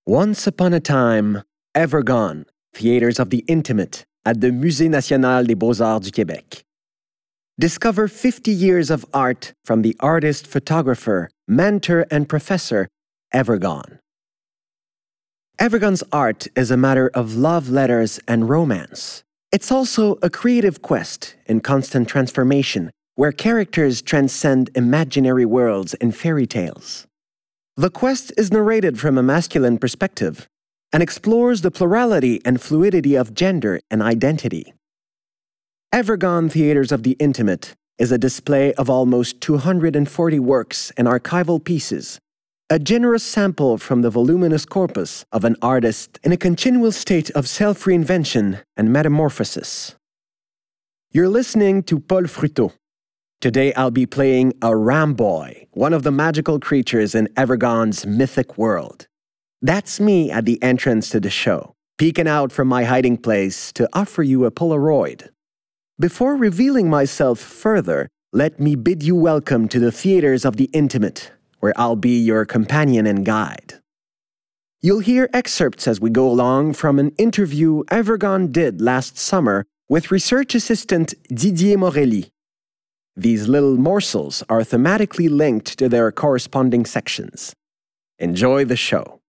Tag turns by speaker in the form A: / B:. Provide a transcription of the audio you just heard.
A: Once upon a time, ever gone, theaters of the intimate at the Musée National des Beaux-Arts du Québec. Discover 50 years of art from the artist, photographer, mentor, and professor Evergone. Evergone's art is a matter of love letters and romance. It's also a creative quest in constant transformation where characters transcend imaginary worlds and fairy tales. The quest is narrated from a masculine perspective and explores the plurality and fluidity of gender and identity. Evergone Theaters of the Intimate is a display of almost 240 works and archival pieces, a generous sample from the voluminous corpus of an artist in a continual state of self-reinvention and metamorphosis. You're listening to Paul Fruteau. Today I'll be playing a Ramboy, one of the magical creatures in Evergone's mythic world. That's me at the entrance to the show, peeking out from my hiding place to offer you a Polaroid. Before revealing myself further, let me bid you welcome to the Theaters of the Intimate, where I'll be your companion and guide. You'll hear excerpts as we go along from an interview Evergone did last summer with research assistant Didier Morelli. These little morsels are thematically linked to their corresponding sections. Enjoy the show.